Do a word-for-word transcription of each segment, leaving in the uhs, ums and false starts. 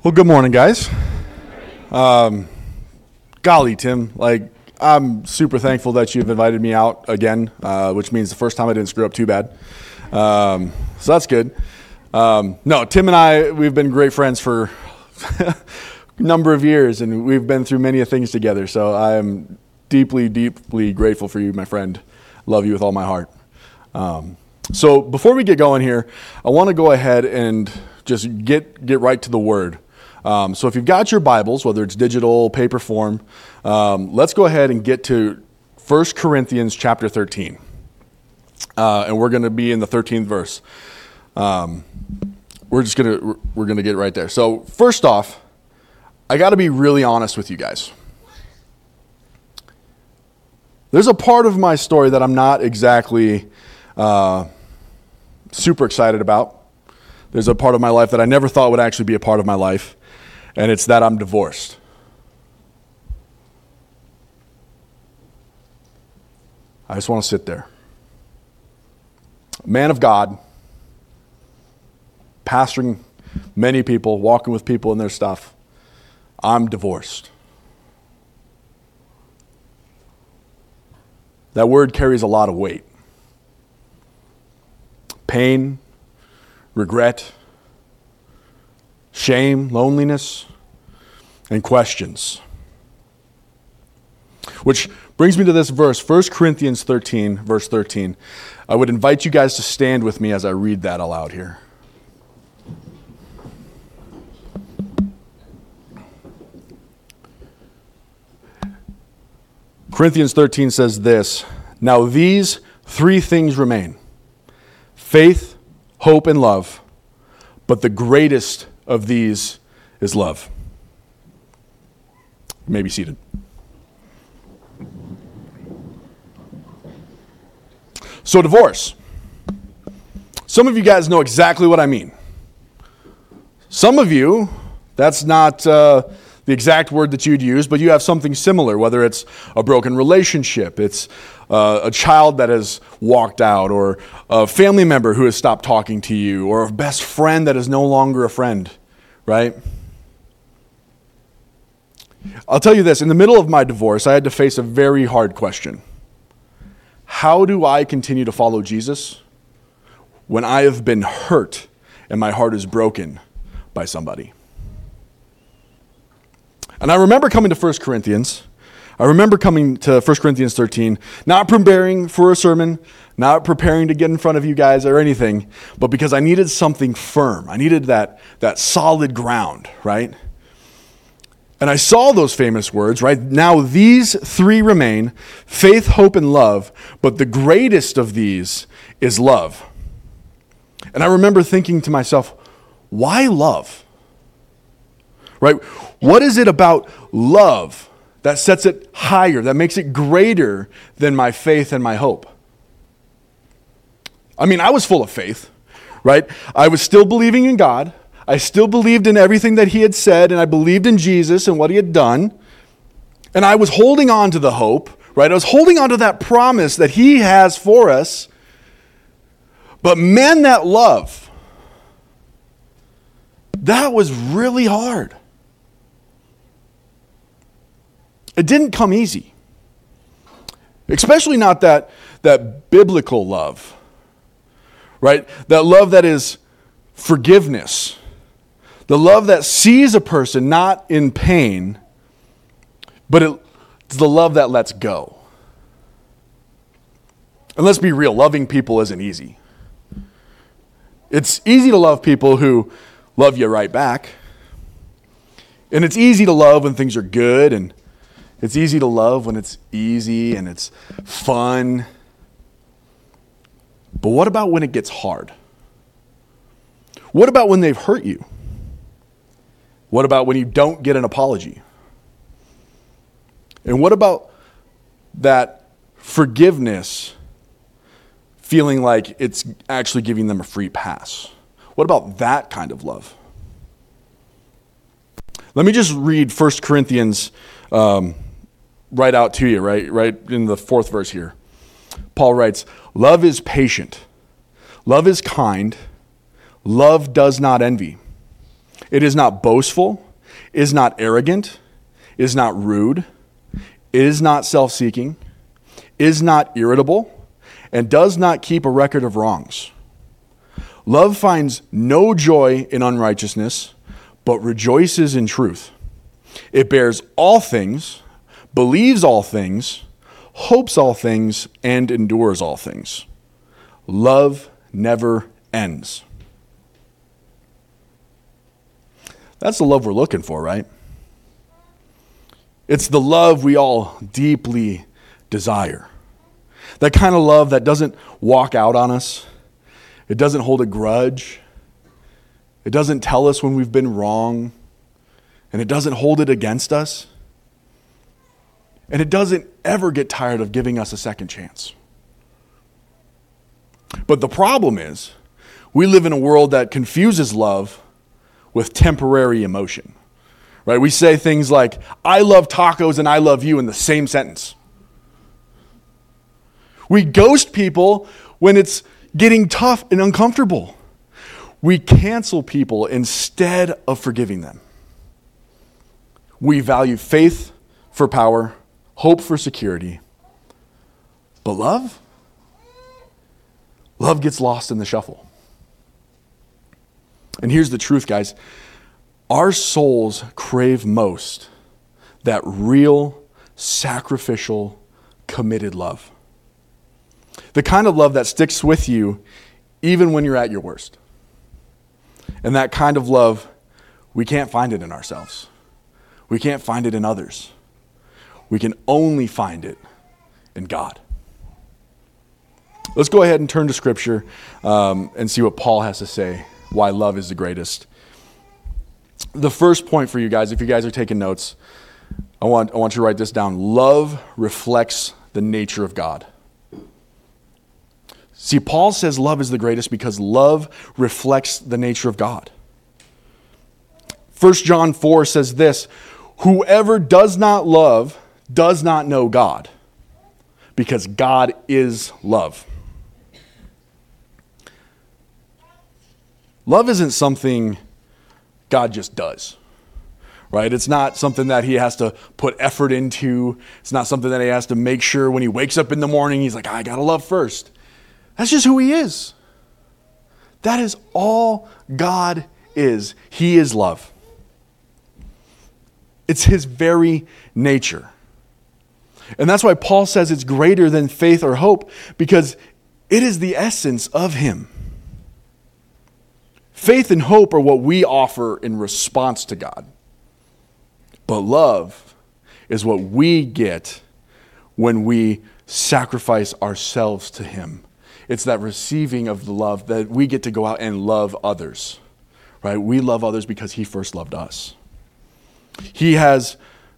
Well, good morning, guys. Um, golly, Tim, like, I'm super thankful that you've invited me out again, uh, which means the first time I didn't screw up too bad. Um, so that's good. Um, no, Tim and I, we've been great friends for a number of years, and we've been through many things together. So I am deeply, deeply grateful for you, my friend. Love you with all my heart. Um, so before we get going here, I want to go ahead and just get get right to the Word. Um, so if you've got your Bibles, whether it's digital, paper form, um, let's go ahead and get to First Corinthians chapter thirteen. Uh, and we're going to be in the thirteenth verse. Um, we're just going to we're going to get right there. So first off, I got to be really honest with you guys. There's a part of my story that I'm not exactly uh, super excited about. There's a part of my life that I never thought would actually be a part of my life. And it's that I'm divorced. I just want to sit there. Man of God, pastoring many people, walking with people in their stuff. I'm divorced. That word carries a lot of weight. Pain, regret, shame, loneliness, and questions. Which brings me to this verse, First Corinthians thirteen, verse thirteen. I would invite you guys to stand with me as I read that aloud here. Corinthians thirteen says this, "Now these three things remain, faith, hope, and love, but the greatest of these is love." You may be seated. So divorce. Some of you guys know exactly what I mean. Some of you, that's not uh, the exact word that you'd use, but you have something similar, whether it's a broken relationship, it's uh, a child that has walked out, or a family member who has stopped talking to you, or a best friend that is no longer a friend, right? I'll tell you this, in the middle of my divorce, I had to face a very hard question. How do I continue to follow Jesus when I have been hurt and my heart is broken by somebody? And I remember coming to First Corinthians. I remember coming to First Corinthians thirteen, not preparing for a sermon, not preparing to get in front of you guys or anything, but because I needed something firm. I needed that, that solid ground, right? And I saw those famous words, right? Now these three remain, faith, hope, and love, but the greatest of these is love. And I remember thinking to myself, why love? Right? What is it about love that sets it higher, that makes it greater than my faith and my hope? I mean, I was full of faith, right? I was still believing in God. I still believed in everything that he had said, and I believed in Jesus and what he had done. And I was holding on to the hope, right? I was holding on to that promise that he has for us. But man, that love, that was really hard. It didn't come easy. Especially not that, that biblical love, right? That love that is forgiveness. The love that sees a person not in pain, but it's the love that lets go. And let's be real, loving people isn't easy. It's easy to love people who love you right back. And it's easy to love when things are good, and it's easy to love when it's easy and it's fun. But what about when it gets hard? What about when they've hurt you? What about when you don't get an apology? And what about that forgiveness feeling like it's actually giving them a free pass? What about that kind of love? Let me just read First Corinthians um, right out to you, right, right in the fourth verse here. Paul writes, "Love is patient. Love is kind. Love does not envy. It is not boastful, is not arrogant, is not rude, is not self-seeking, is not irritable, and does not keep a record of wrongs. Love finds no joy in unrighteousness, but rejoices in truth. It bears all things, believes all things, hopes all things, and endures all things. Love never ends. That's the love we're looking for, right? It's the love we all deeply desire. That kind of love that doesn't walk out on us. It doesn't hold a grudge. It doesn't tell us when we've been wrong. And it doesn't hold it against us. And it doesn't ever get tired of giving us a second chance. But the problem is, we live in a world that confuses love with temporary emotion. Right? We say things like, I love tacos and I love you in the same sentence. We ghost people when it's getting tough and uncomfortable. We cancel people instead of forgiving them. We value faith for power, hope for security. But love? Love gets lost in the shuffle. And here's the truth, guys. Our souls crave most that real, sacrificial, committed love. The kind of love that sticks with you even when you're at your worst. And that kind of love, we can't find it in ourselves. We can't find it in others. We can only find it in God. Let's go ahead and turn to Scripture um, and see what Paul has to say, why love is the greatest. The first point for you guys, if you guys are taking notes, I want, I want you to write this down. Love reflects the nature of God. See, Paul says love is the greatest because love reflects the nature of God. First John four says this, whoever does not love does not know God, because God is love. Love isn't something God just does, right? It's not something that he has to put effort into. It's not something that he has to make sure when he wakes up in the morning, he's like, I gotta love first. That's just who he is. That is all God is. He is love. It's his very nature. And that's why Paul says it's greater than faith or hope, because it is the essence of him. Faith and hope are what we offer in response to God. But love is what we get when we sacrifice ourselves to him. It's that receiving of the love that we get to go out and love others, right? We love others because he first loved us. He has,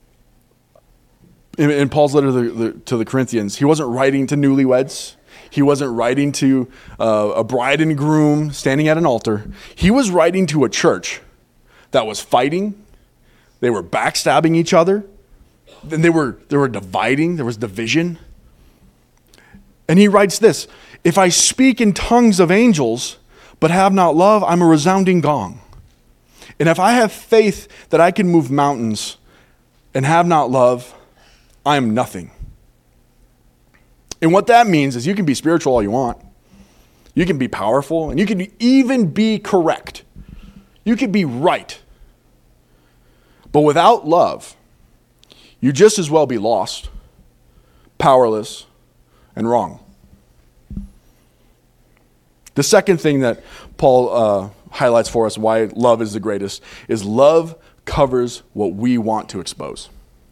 in, in Paul's letter to the, to the Corinthians, he wasn't writing to newlyweds. He wasn't writing to uh, a bride and groom standing at an altar. He was writing to a church that was fighting. They were backstabbing each other. Then they were, they were dividing. There was division. And he writes this, if I speak in tongues of angels, but have not love, I'm a resounding gong. And if I have faith that I can move mountains and have not love, I am nothing. And what that means is you can be spiritual all you want. You can be powerful, and you can even be correct. You can be right. But without love, you just as well be lost, powerless, and wrong. The second thing that Paul uh, highlights for us why love is the greatest is love covers what we want to expose.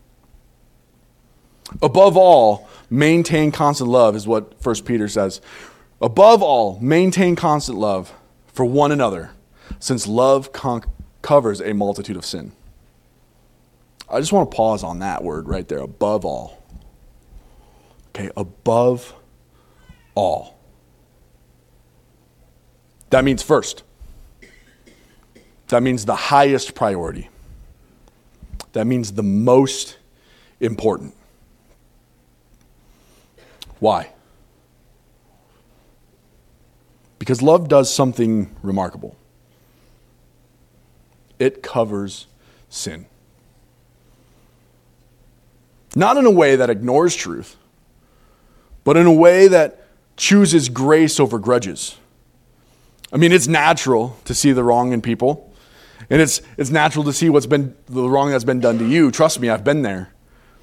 Above all, maintain constant love is what First Peter says. Above all, maintain constant love for one another, since love con- covers a multitude of sin. I just want to pause on that word right there, above all. Okay, above all. That means first. That means the highest priority. That means the most important. Why? Because love does something remarkable. It covers sin. Not in a way that ignores truth, but in a way that chooses grace over grudges. I mean, it's natural to see the wrong in people, and it's it's natural to see what's been the wrong that's been done to you. Trust me, I've been there.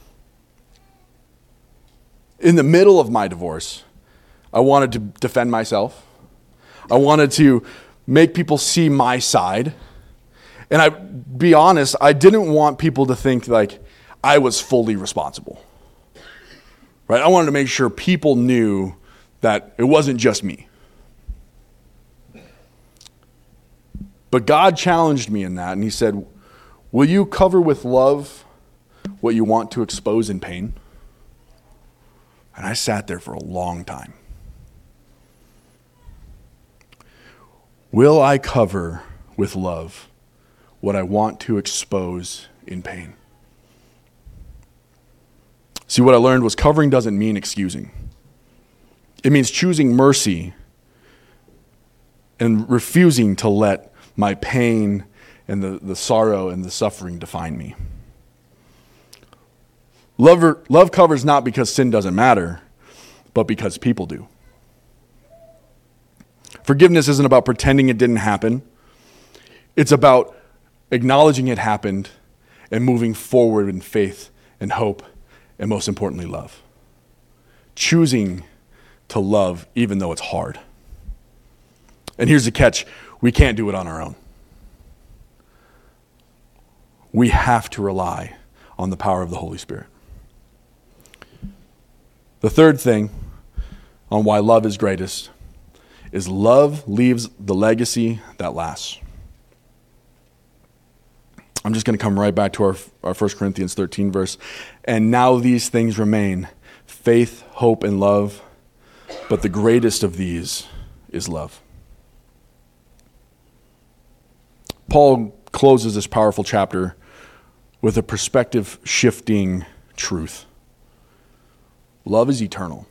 In the middle of my divorce, I wanted to defend myself. I wanted to make people see my side. And I be honest, I didn't want people to think like I was fully responsible. Right? I wanted to make sure people knew that it wasn't just me. But God challenged me in that, and he said, will you cover with love what you want to expose in pain? And I sat there for a long time. Will I cover with love what I want to expose in pain? See, what I learned was covering doesn't mean excusing. It means choosing mercy and refusing to let my pain and the, the sorrow and the suffering define me. Love, love covers not because sin doesn't matter, but because people do. Forgiveness isn't about pretending it didn't happen. It's about acknowledging it happened and moving forward in faith and hope and, most importantly, love. Choosing to love even though it's hard. And here's the catch. We can't do it on our own. We have to rely on the power of the Holy Spirit. The third thing on why love is greatest is love leaves the legacy that lasts. I'm just going to come right back to our, our First Corinthians thirteen verse. And now these things remain, faith, hope, and love, but the greatest of these is love. Paul closes this powerful chapter with a perspective-shifting truth. Love is eternal.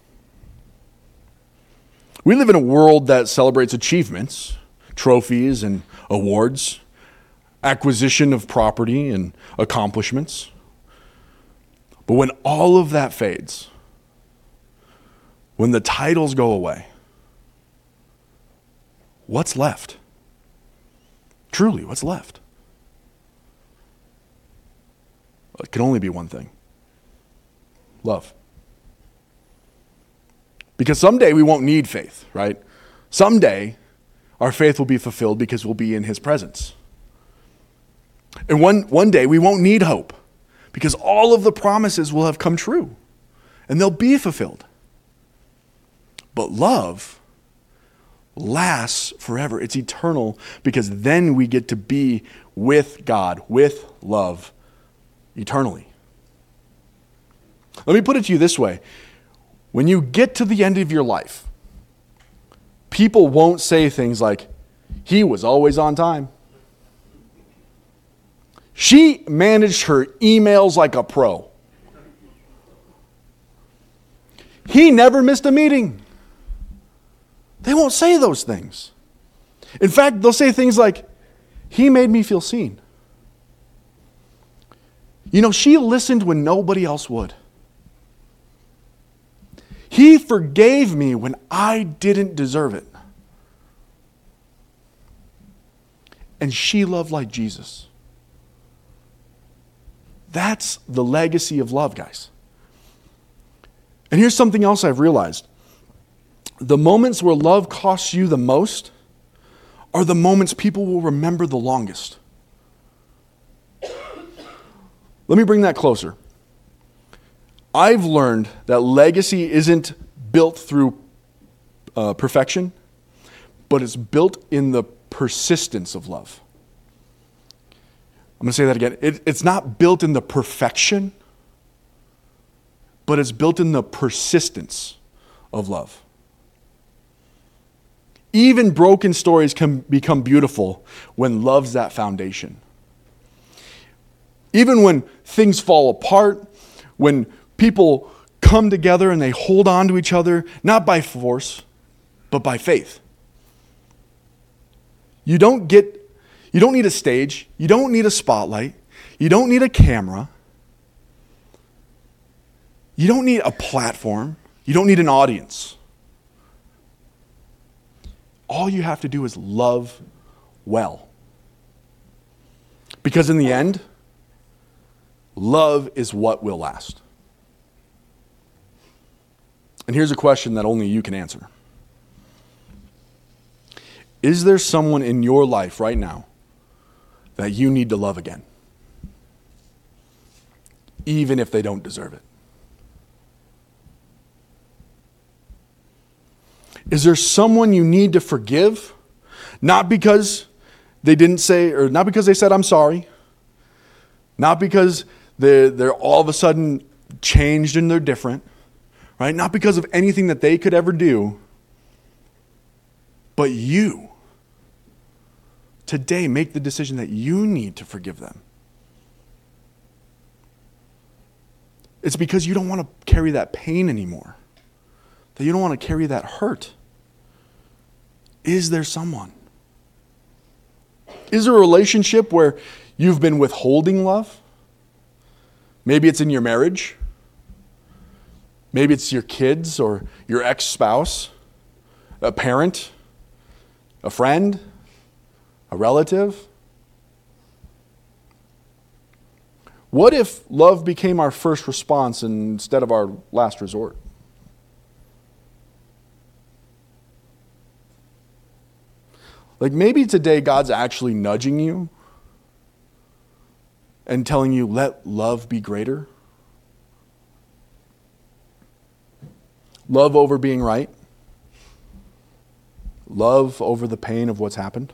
We live in a world that celebrates achievements, trophies, and awards, acquisition of property and accomplishments. But when all of that fades, when the titles go away, what's left? Truly, what's left? It can only be one thing. Love. Because someday we won't need faith, right? Someday our faith will be fulfilled because we'll be in his presence. And one, one day we won't need hope because all of the promises will have come true and they'll be fulfilled. But love lasts forever. It's eternal because then we get to be with God, with love, eternally. Let me put it to you this way. When you get to the end of your life, people won't say things like, he was always on time. She managed her emails like a pro. He never missed a meeting. They won't say those things. In fact, they'll say things like, he made me feel seen. You know, she listened when nobody else would. He forgave me when I didn't deserve it. And she loved like Jesus. That's the legacy of love, guys. And here's something else I've realized. The moments where love costs you the most are the moments people will remember the longest. Let me bring that closer. I've learned that legacy isn't built through uh, perfection, but it's built in the persistence of love. I'm going to say that again. It, it's not built in the perfection, but it's built in the persistence of love. Even broken stories can become beautiful when love's that foundation. Even when things fall apart, when people come together and they hold on to each other, not by force, but by faith. You don't get, You don't need a stage. You don't need a spotlight. You don't need a camera. You don't need a platform. You don't need an audience. All you have to do is love well. Because in the end, love is what will last. And here's a question that only you can answer. Is there someone in your life right now that you need to love again? Even if they don't deserve it. Is there someone you need to forgive? Not because they didn't say, or not because they said, I'm sorry. Not because they're, they're all of a sudden changed and they're different. Right? Not because of anything that they could ever do. But you, today, make the decision that you need to forgive them. It's because you don't want to carry that pain anymore. That you don't want to carry that hurt. Is there someone? Is there a relationship where you've been withholding love? Maybe it's in your marriage. Maybe it's your kids or your ex-spouse, a parent, a friend, a relative. What if love became our first response instead of our last resort? Like maybe today God's actually nudging you and telling you, let love be greater. Love over being right. Love over the pain of what's happened.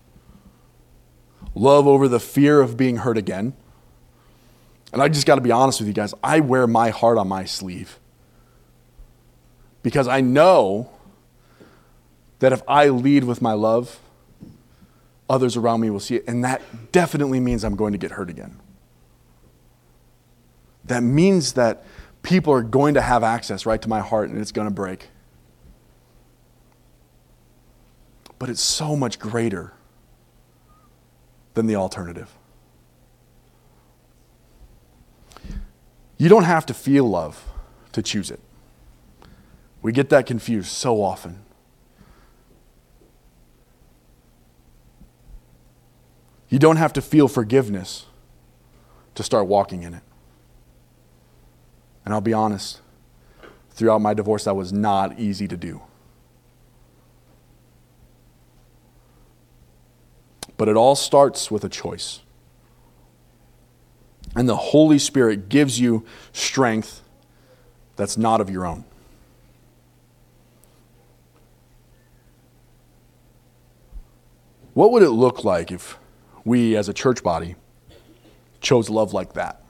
Love over the fear of being hurt again. And I just got to be honest with you guys. I wear my heart on my sleeve. Because I know that if I lead with my love, others around me will see it. And that definitely means I'm going to get hurt again. That means that people are going to have access right to my heart and it's going to break. But it's so much greater than the alternative. You don't have to feel love to choose it. We get that confused so often. You don't have to feel forgiveness to start walking in it. And I'll be honest, throughout my divorce, that was not easy to do. But it all starts with a choice. And the Holy Spirit gives you strength that's not of your own. What would it look like if we as a church body chose love like that?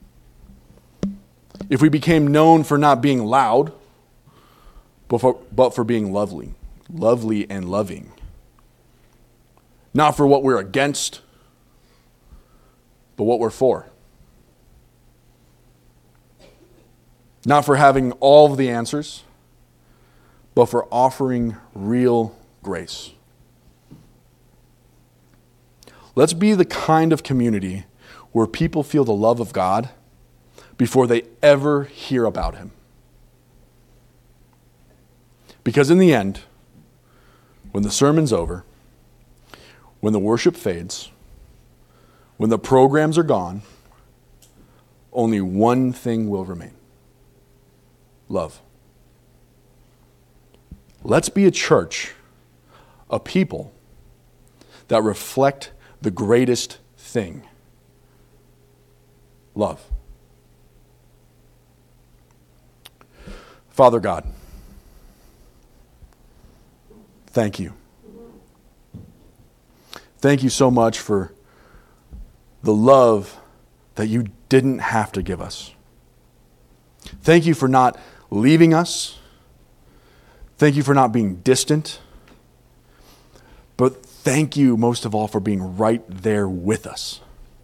If we became known for not being loud, but for, but for being lovely, lovely and loving. Not for what we're against, but what we're for. Not for having all of the answers, but for offering real grace. Let's be the kind of community where people feel the love of God before they ever hear about Him. Because in the end, when the sermon's over, when the worship fades, when the programs are gone, only one thing will remain. Love. Let's be a church, a people that reflect the greatest thing. Love. Father God, thank you. Thank you so much for the love that you didn't have to give us. Thank you for not leaving us. Thank you for not being distant. But thank you most of all for being right there with us.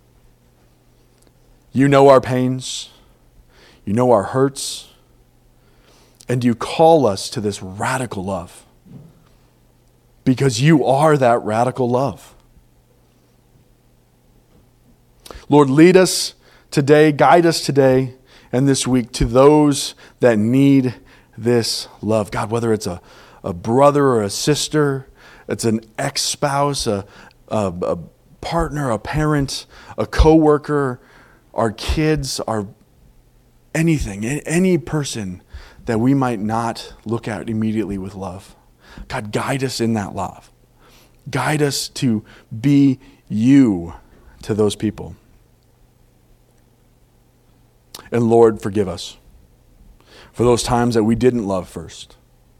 You know our pains. You know our hurts. And you call us to this radical love. Because you are that radical love. Lord, lead us today, guide us today and this week to those that need this love. God, whether it's a, a brother or a sister, it's an ex-spouse, a, a, a partner, a parent, a coworker, our kids, our anything, any person that we might not look at immediately with love. God, guide us in that love. Guide us to be you to those people. And Lord, forgive us for those times that we didn't love first.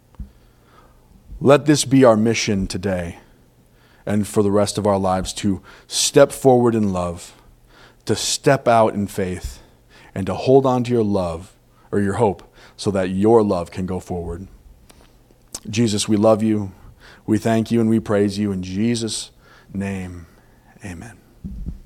Let this be our mission today and for the rest of our lives, to step forward in love, to step out in faith, and to hold on to your love or your hope so that your love can go forward. Jesus, we love you. We thank you and we praise you in Jesus' name. Amen.